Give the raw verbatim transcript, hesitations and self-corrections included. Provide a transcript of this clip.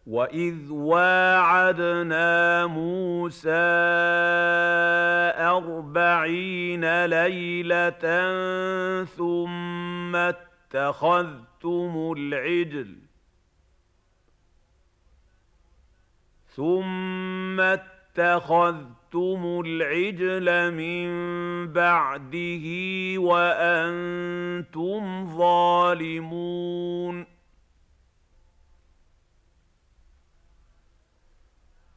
وَإِذْ وَاعَدْنَا مُوسَىٰ أَرْبَعِينَ لَيْلَةً ثُمَّ اتَّخَذْتُمُ الْعِجْلَ ثُمَّ اتَّخَذْتُمُ الْعِجْلَ مِن بَعْدِهِ وَأَنتُمْ ظَالِمُونَ